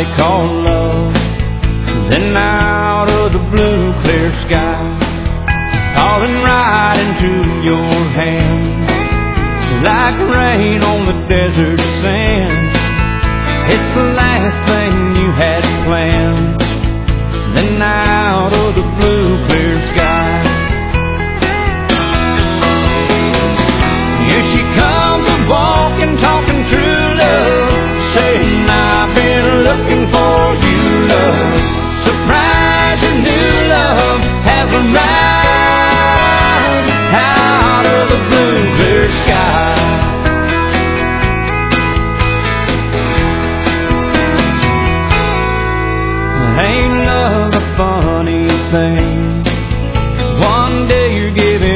call love. Then out of the blue clear sky, falling right into your hand, like rain on the desert sand. It's the last thing you had planned. Then out of the blue clear sky, here she comes a-walking, talking true love, saying I've been looking for you, love. Surprise, your new love has arrived out of the blue clear sky. Ain't love a funny thing? One day you're giving